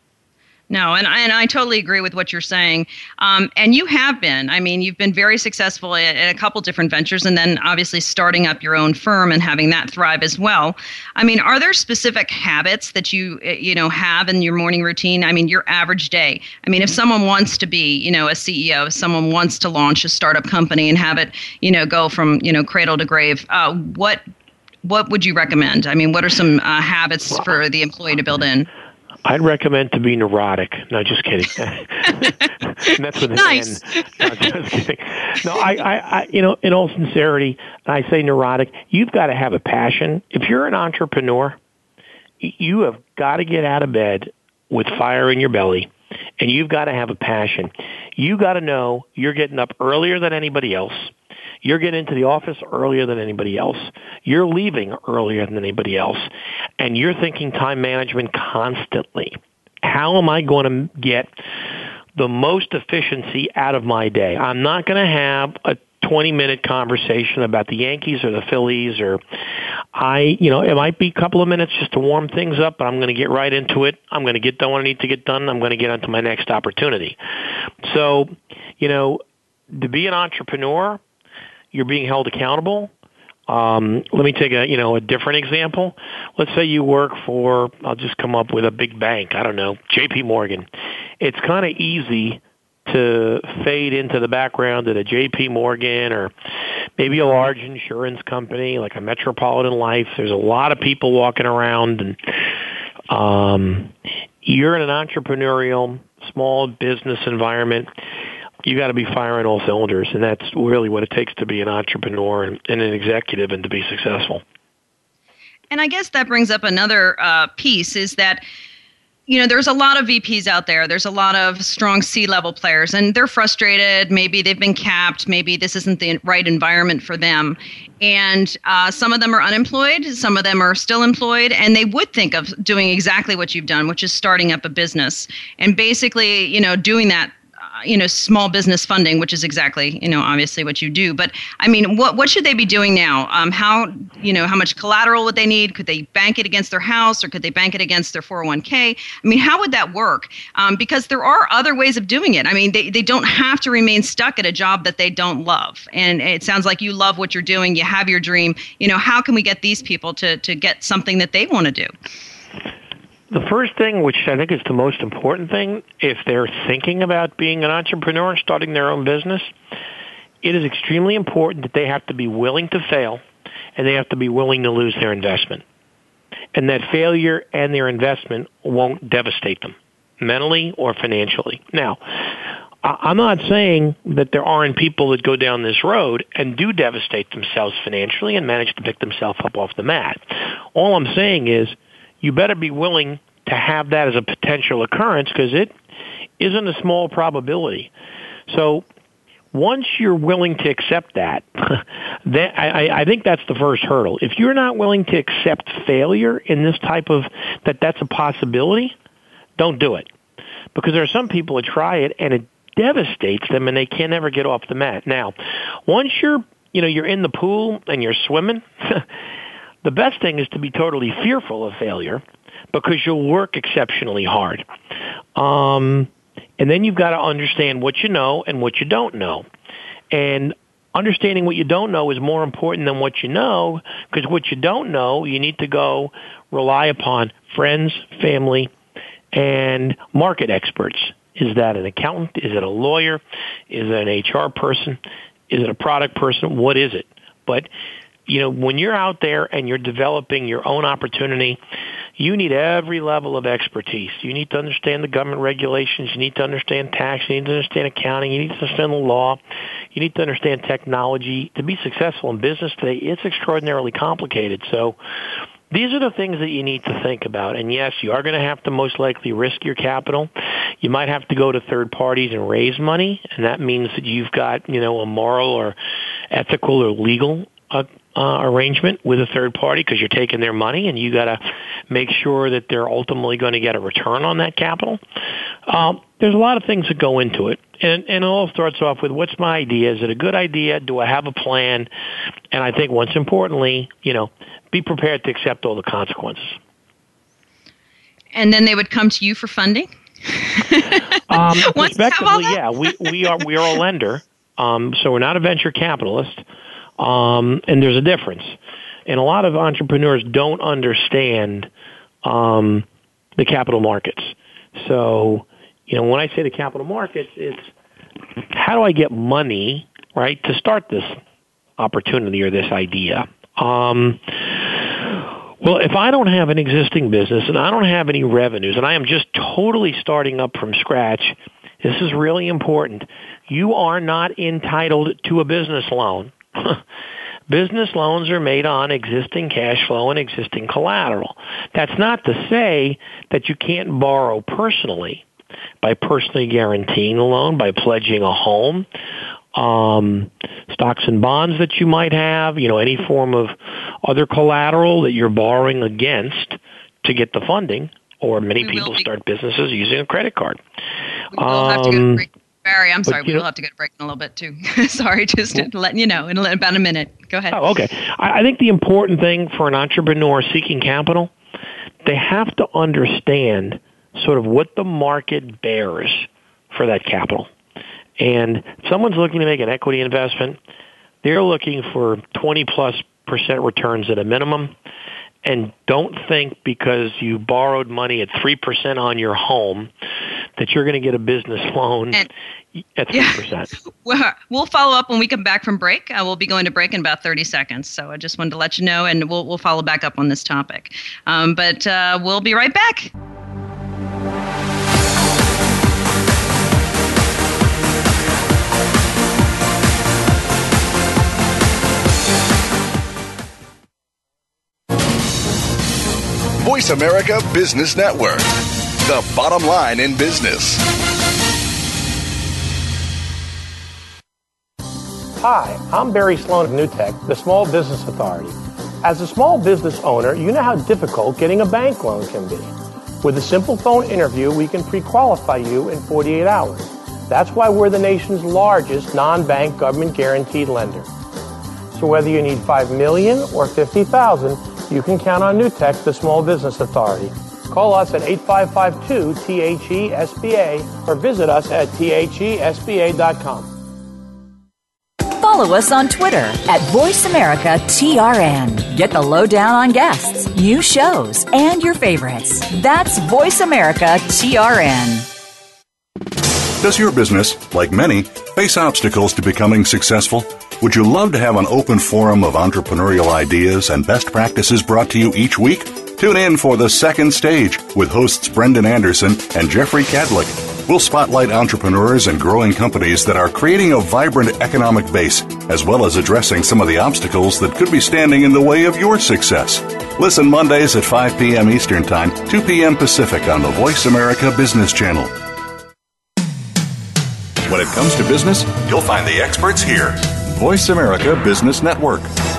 No, and I, and I totally agree with what you're saying. Um, and you have been. I mean, you've been very successful in, in a couple different ventures, and then obviously starting up your own firm and having that thrive as well. I mean, are there specific habits that you, you know, have in your morning routine? I mean, your average day. I mean, if someone wants to be, you know, a C E O, if someone wants to launch a startup company and have it, you know, go from, you know, cradle to grave, uh, what what would you recommend? I mean, what are some uh, habits for the employee to build in? I'd recommend to be neurotic. No, just kidding. And that's with an nice. N. No, just kidding. No, I, I, I, you know, in all sincerity, I say neurotic. You've got to have a passion. If you're an entrepreneur, you have got to get out of bed with fire in your belly, and you've got to have a passion. You got to know you're getting up earlier than anybody else. You're getting into the office earlier than anybody else. You're leaving earlier than anybody else. And you're thinking time management constantly. How am I going to get the most efficiency out of my day? I'm not going to have a twenty-minute conversation about the Yankees or the Phillies, or I, you know, it might be a couple of minutes just to warm things up, but I'm going to get right into it. I'm going to get done what I need to get done. I'm going to get on to my next opportunity. So, you know, to be an entrepreneur, you're being held accountable. Um, let me take a, you know, a different example. Let's say you work for, I'll just come up with a big bank. I don't know, J P Morgan. It's kind of easy to fade into the background at a J P Morgan or maybe a large insurance company like a Metropolitan Life. There's a lot of people walking around, and um, you're in an entrepreneurial small business environment. You got to be firing all cylinders, and that's really what it takes to be an entrepreneur and, and an executive and to be successful. And I guess that brings up another uh, piece is that you know, there's a lot of V Ps out there. There's a lot of strong C-level players, and they're frustrated. Maybe they've been capped. Maybe this isn't the right environment for them. And uh, some of them are unemployed. Some of them are still employed. And they would think of doing exactly what you've done, which is starting up a business. And basically, you know, doing that, you know, small business funding, which is exactly, you know, obviously what you do. But I mean, what what should they be doing now? Um, how, you know, how much collateral would they need? Could they bank it against their house, or could they bank it against their four oh one k? I mean, how would that work? Um, because there are other ways of doing it. I mean, they, they don't have to remain stuck at a job that they don't love. And it sounds like you love what you're doing. You have your dream. You know, how can we get these people to, to get something that they want to do? The first thing, which I think is the most important thing, if they're thinking about being an entrepreneur and starting their own business, it is extremely important that they have to be willing to fail, and they have to be willing to lose their investment. And that failure and their investment won't devastate them, mentally or financially. Now, I'm not saying that there aren't people that go down this road and do devastate themselves financially and manage to pick themselves up off the mat. All I'm saying is, you better be willing to have that as a potential occurrence, because it isn't a small probability. So once you're willing to accept that, then I, I think that's the first hurdle. If you're not willing to accept failure in this type of, that that's a possibility, don't do it. Because there are some people that try it and it devastates them and they can never get off the mat. Now, once you're, you know, you're in the pool and you're swimming, the best thing is to be totally fearful of failure, because you'll work exceptionally hard. Um, and then you've got to understand what you know and what you don't know. And understanding what you don't know is more important than what you know, because what you don't know, you need to go rely upon friends, family, and market experts. Is that an accountant? Is it a lawyer? Is it an H R person? Is it a product person? What is it? But you know, when you're out there and you're developing your own opportunity, you need every level of expertise. You need to understand the government regulations. You need to understand tax. You need to understand accounting. You need to understand the law. You need to understand technology. To be successful in business today, it's extraordinarily complicated. So these are the things that you need to think about. And yes, you are going to have to most likely risk your capital. You might have to go to third parties and raise money, and that means that you've got, you know, a moral or ethical or legal uh, uh, arrangement with a third party, because you're taking their money, and you got to make sure that they're ultimately going to get a return on that capital. Um, there's a lot of things that go into it, and, and it all starts off with, what's my idea? Is it a good idea? Do I have a plan? And I think, most importantly, you know, be prepared to accept all the consequences. And then they would come to you for funding? um, respectively, yeah. We, we are we are a lender, um, so we're not a venture capitalist. Um, and there's a difference. And a lot of entrepreneurs don't understand um, the capital markets. So, you know, when I say the capital markets, it's how do I get money, right, to start this opportunity or this idea? Um, well, if I don't have an existing business and I don't have any revenues and I am just totally starting up from scratch, this is really important. You are not entitled to a business loan. Business loans are made on existing cash flow and existing collateral. That's not to say that you can't borrow personally by personally guaranteeing a loan, by pledging a home, um, stocks and bonds that you might have, you know, any form of other collateral that you're borrowing against to get the funding, or many we people start businesses using a credit card. We will um, have to go to break. Barry, I'm sorry, but, we'll know, have to go to break in a little bit too. Sorry, just well, letting you know in about a minute. Go ahead. Oh, okay. I, I think the important thing for an entrepreneur seeking capital, they have to understand sort of what the market bears for that capital. And if someone's looking to make an equity investment, they're looking for twenty plus percent returns at a minimum. And don't think because you borrowed money at three percent on your home that you're going to get a business loan and, at three percent. Yeah. We'll follow up when we come back from break. Uh, we'll be going to break in about thirty seconds. So I just wanted to let you know, and we'll, we'll follow back up on this topic. Um, but uh, we'll be right back. Voice America Business Network, the bottom line in business. Hi, I'm Barry Sloan of NewTek, the Small Business Authority. As a small business owner, you know how difficult getting a bank loan can be. With a simple phone interview, we can pre-qualify you in forty-eight hours. That's why we're the nation's largest non-bank government-guaranteed lender. So whether you need five million dollars or fifty thousand dollars, you can count on NewTek, the Small Business Authority. Call us at eight five five two T H E S B A or visit us at T H E S B A dot com. Follow us on Twitter at Voice America T R N. Get the lowdown on guests, new shows, and your favorites. That's Voice America T R N. Does your business, like many, face obstacles to becoming successful? Would you love to have an open forum of entrepreneurial ideas and best practices brought to you each week? Tune in for The Second Stage with hosts Brendan Anderson and Jeffrey Cadlick. We'll spotlight entrepreneurs and growing companies that are creating a vibrant economic base, as well as addressing some of the obstacles that could be standing in the way of your success. Listen Mondays at five p.m. Eastern Time, two p.m. Pacific on the Voice America Business Channel. When it comes to business, you'll find the experts here. Voice America Business Network.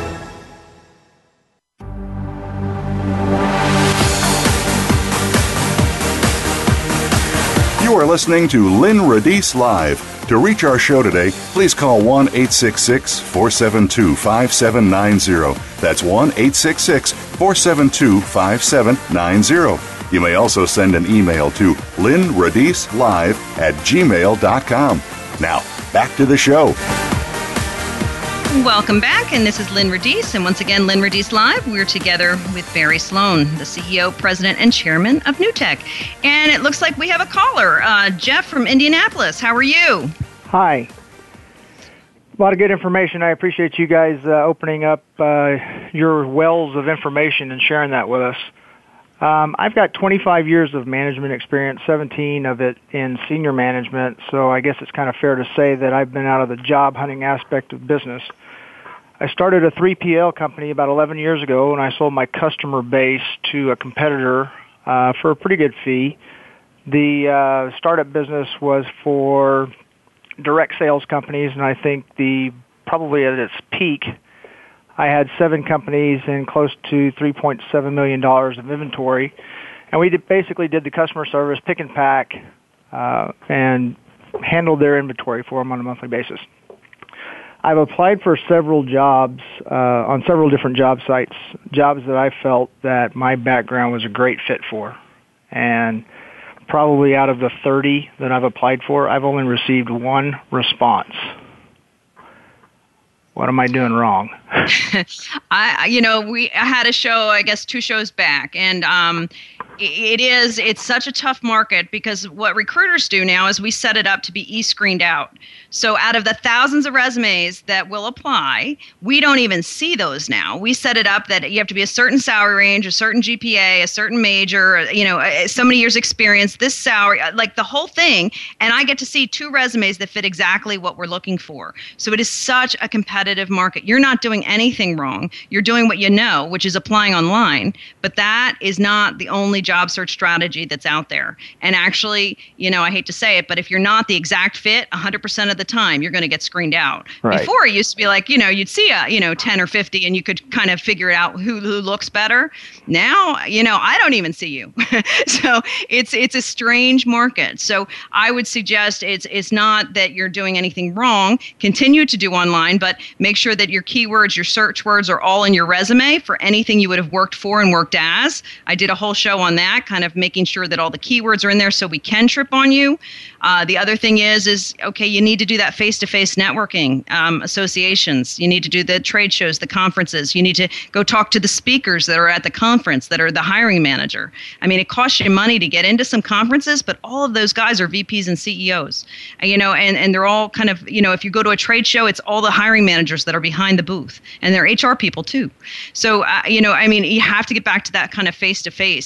You are listening to Lynn Radice Live. To reach our show today, please call one eight six six, four seven two, five seven nine zero. That's one eight six six, four seven two, five seven nine zero. You may also send an email to lynnradicelive at gmail dot com. Now, back to the show. Welcome back, and this is Lynn Radice, and once again, Lynn Radice Live. We're together with Barry Sloan, the C E O, President, and Chairman of NewTek. And it looks like we have a caller, uh, Jeff from Indianapolis. How are you? Hi. A lot of good information. I appreciate you guys uh, opening up uh, your wells of information and sharing that with us. Um, I've got twenty-five years of management experience, seventeen of it in senior management, so I guess it's kind of fair to say that I've been out of the job hunting aspect of business. I started a three P L company about eleven years ago, and I sold my customer base to a competitor uh, for a pretty good fee. The uh, startup business was for direct sales companies, and I think the probably at its peak, I had seven companies and close to three point seven million dollars of inventory, and we did, basically did the customer service, pick and pack, uh, and handled their inventory for them on a monthly basis. I've applied for several jobs uh, on several different job sites, jobs that I felt that my background was a great fit for, and probably out of the thirty that I've applied for, I've only received one response. What am I doing wrong? I, you know, we had a show, I guess, two shows back, and um, it is, it's such a tough market because what recruiters do now is we set it up to be e-screened out. So out of the thousands of resumes that will apply, we don't even see those now. We set it up that you have to be a certain salary range, a certain G P A, a certain major, you know, so many years experience, this salary, like the whole thing. And I get to see two resumes that fit exactly what we're looking for. So it is such a competitive market. You're not doing anything wrong. You're doing what you know, which is applying online. But that is not the only job search strategy that's out there. And actually, you know, I hate to say it, but if you're not the exact fit one hundred percent of the time, you're going to get screened out. Right. Before, it used to be like, you know, you'd see a, you know, ten or fifty and you could kind of figure it out who, who looks better. Now, you know, I don't even see you. So it's it's a strange market. So I would suggest it's it's not that you're doing anything wrong. Continue to do online, but make sure that your keywords, your search words are all in your resume for anything you would have worked for and worked as. I did a whole show on that, kind of making sure that all the keywords are in there so we can trip on you. Uh, the other thing is, is, okay, you need to do that face-to-face networking, um, associations. You need to do the trade shows, the conferences. You need to go talk to the speakers that are at the conference, that are the hiring manager. I mean, it costs you money to get into some conferences, but all of those guys are V Ps and C E Os. And, you know, and, and they're all kind of, you know, if you go to a trade show, it's all the hiring managers that are behind the booth. And they're H R people, too. So, uh, you know, I mean, you have to get back to that kind of face-to-face.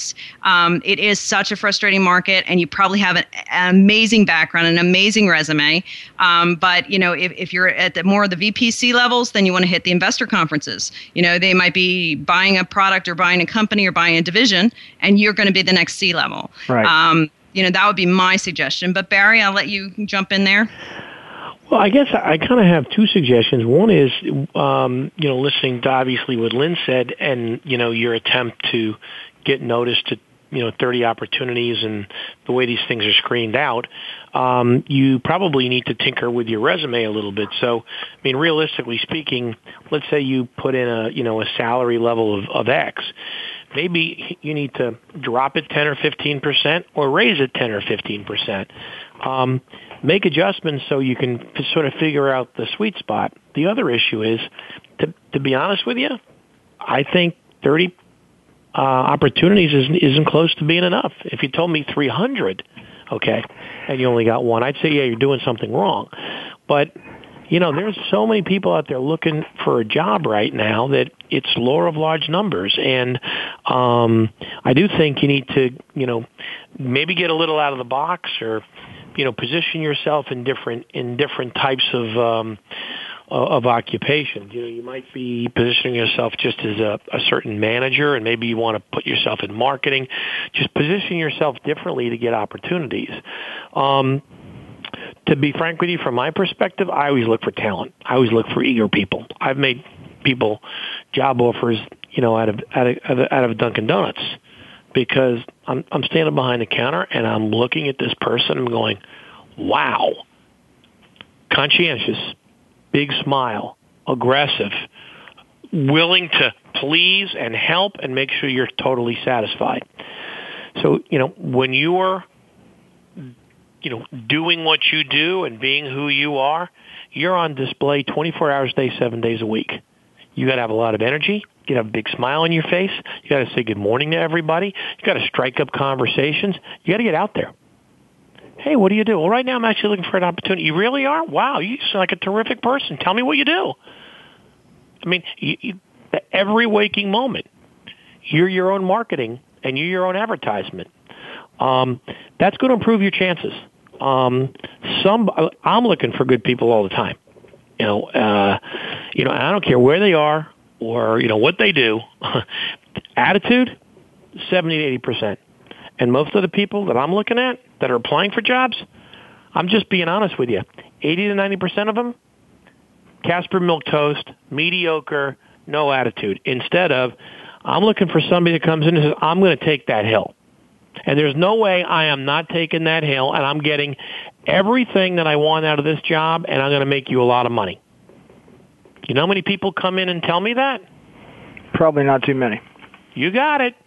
Um, it is such a frustrating market, and you probably have an, an amazing background, an amazing resume. Um, but you know, if, if you're at the more of the V P C levels, then you want to hit the investor conferences. You know, they might be buying a product or buying a company or buying a division, and you're going to be the next C level. Right. Um, you know, that would be my suggestion. But Barry, I'll let you jump in there. Well, I guess I kind of have two suggestions. One is, um, you know, listening to obviously what Lynn said, and you know, your attempt to get noticed to, you know, thirty opportunities and the way these things are screened out. Um, you probably need to tinker with your resume a little bit. So, I mean, realistically speaking, let's say you put in a, you know, a salary level of, of X. Maybe you need to drop it ten or fifteen percent or raise it ten or fifteen percent. Um, make adjustments so you can sort of figure out the sweet spot. The other issue is, to, to be honest with you, I think thirty uh, opportunities isn't, isn't close to being enough. If you told me three hundred, okay, and you only got one, I'd say, yeah, you're doing something wrong. But, you know, there's so many people out there looking for a job right now that it's law of large numbers. And um, I do think you need to, you know, maybe get a little out of the box, or, you know, position yourself in different in different types of um, of occupations. You know, you might be positioning yourself just as a, a certain manager, and maybe you want to put yourself in marketing. Just position yourself differently to get opportunities. Um, to be frank with you, from my perspective, I always look for talent. I always look for eager people. I've made people job offers, you know, out of out of, out of Dunkin' Donuts, because I'm I'm standing behind the counter and I'm looking at this person and I'm going, wow, conscientious, big smile, aggressive, willing to please and help and make sure you're totally satisfied. So, you know, when you're, you know, doing what you do and being who you are, you're on display twenty-four hours a day, seven days a week. You got to have a lot of energy. You got to have a big smile on your face. You got to say good morning to everybody. You got to strike up conversations. You got to get out there. Hey, what do you do? Well, right now I'm actually looking for an opportunity. You really are? Wow, you sound like a terrific person. Tell me what you do. I mean, you, you, every waking moment, you're your own marketing and you're your own advertisement. Um, that's going to improve your chances. Um, some, I'm looking for good people all the time. You know, uh, you know, I don't care where they are or, you know, what they do. Attitude, seventy to eighty percent. And most of the people that I'm looking at that are applying for jobs, I'm just being honest with you, eighty to ninety percent of them, Casper milk toast, mediocre, no attitude. Instead of, I'm looking for somebody that comes in and says, I'm going to take that hill. And there's no way I am not taking that hill, and I'm getting everything that I want out of this job, and I'm going to make you a lot of money. You know how many people come in and tell me that? Probably not too many. You got it.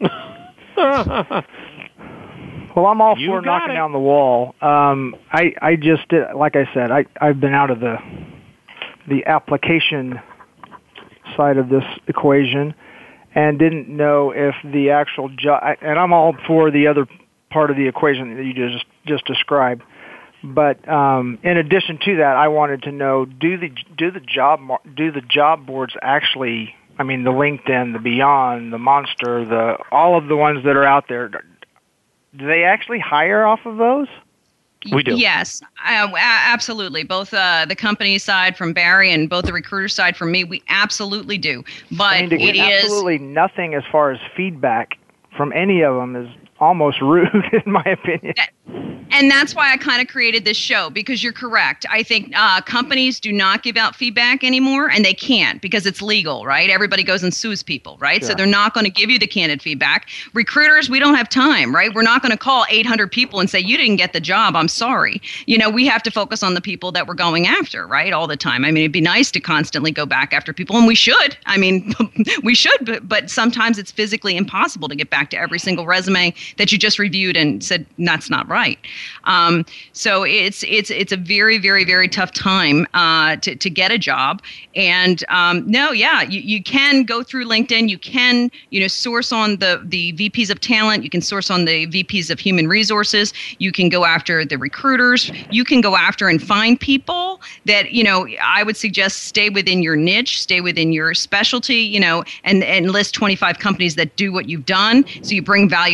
Well, I'm all You for got knocking it. down the wall. Um, I, I just, did, like I said, I, I've been out of the the application side of this equation and didn't know if the actual job, and I'm all for the other part of the equation that you just just described. But um, in addition to that, I wanted to know, do the do the job mar- do the job boards actually? I mean, the LinkedIn, the Beyond, the Monster, the all of the ones that are out there. Do they actually hire off of those? We do. Yes, uh, a- absolutely. Both uh, the company side from Barry and both the recruiter side from me, we absolutely do. But I mean, to it get is absolutely nothing as far as feedback from any of them is almost rude, in my opinion. And that's why I kind of created this show, because you're correct. I think uh, companies do not give out feedback anymore, and they can't because it's legal, right? Everybody goes and sues people, right? Sure. So they're not going to give you the candid feedback. Recruiters, we don't have time, right? We're not going to call eight hundred people and say, you didn't get the job, I'm sorry. You know, we have to focus on the people that we're going after, right, all the time. I mean, it'd be nice to constantly go back after people, and we should. I mean, we should, but, but sometimes it's physically impossible to get back to every single resume that you just reviewed and said, that's not right. Um, so it's it's it's a very, very, very tough time uh, to, to get a job. And um, no, yeah, you, you can go through LinkedIn. You can, you know, source on the, the V Ps of talent. You can source on the V Ps of human resources. You can go after the recruiters. You can go after and find people that, you know, I would suggest stay within your niche, stay within your specialty, you know, and, and list twenty-five companies that do what you've done. So you bring value add to the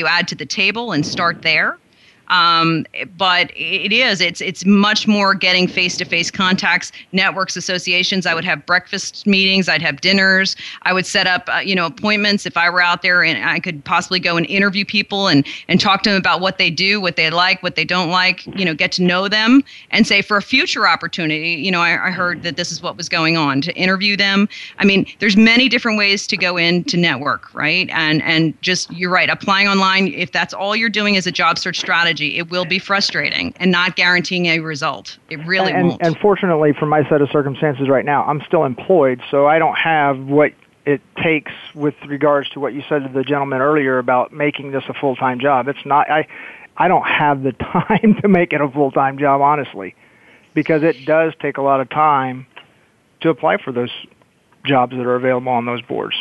the table and start there. Um, but it is, it's, it's much more getting face-to-face contacts, networks, associations. I would have breakfast meetings. I'd have dinners. I would set up, uh, you know, appointments if I were out there, and I could possibly go and interview people and, and talk to them about what they do, what they like, what they don't like, you know, get to know them and say for a future opportunity, you know, I, I heard that this is what was going on, to interview them. I mean, there's many different ways to go in to network, right? And, and just, you're right, applying online, if that's all you're doing as a job search strategy, it will be frustrating and not guaranteeing a result. It really and, won't. And fortunately, for my set of circumstances right now, I'm still employed, so I don't have what it takes with regards to what you said to the gentleman earlier about making this a full-time job. It's not. I, I don't have the time to make it a full-time job, honestly, because it does take a lot of time to apply for those jobs that are available on those boards.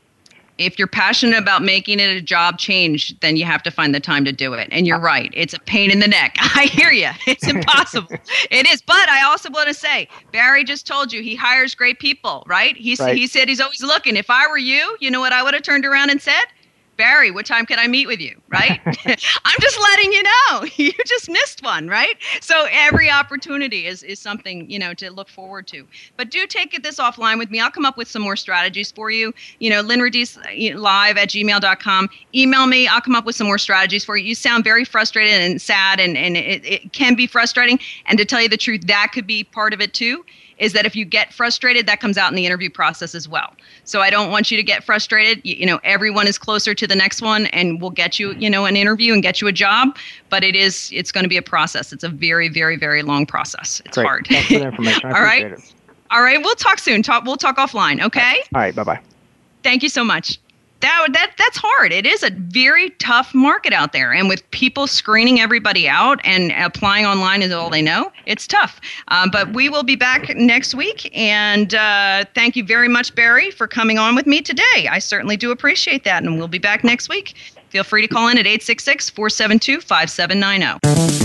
If you're passionate about making it a job change, then you have to find the time to do it. And you're right. It's a pain in the neck. I hear you. It's impossible. It is. But I also want to say, Barry just told you he hires great people, right? He's, right. He said he's always looking. If I were you, you know what I would have turned around and said? Barry, what time can I meet with you, right? I'm just letting you know. You just missed one, right? So every opportunity is, is something, you know, to look forward to. But do take this offline with me. I'll come up with some more strategies for you. You know, Lynn Radice live at gmail dot com. Email me. I'll come up with some more strategies for you. You sound very frustrated and sad, and, and it, it can be frustrating. And to tell you the truth, that could be part of it too. Is that if you get frustrated, that comes out in the interview process as well. So I don't want you to get frustrated. You, you know, everyone is closer to the next one, and we'll get you, you know, an interview and get you a job. But it is, it's going to be a process. It's a very, very, very long process. It's Great. hard. Thanks for the information. I All right. appreciate it. All right. We'll talk soon. Talk. We'll talk offline. Okay. All right. Bye bye. Thank you so much. That, that that's hard. It is a very tough market out there. And with people screening everybody out and applying online is all they know, it's tough. Um, but we will be back next week. And uh, thank you very much, Barry, for coming on with me today. I certainly do appreciate that. And we'll be back next week. Feel free to call in at eight six six, four seven two, five seven nine zero.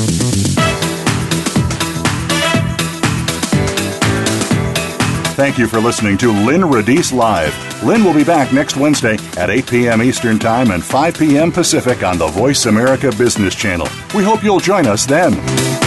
Thank you for listening to Lynn Radice Live. Lynn will be back next Wednesday at eight p.m. Eastern Time and five p.m. Pacific on the Voice America Business Channel. We hope you'll join us then.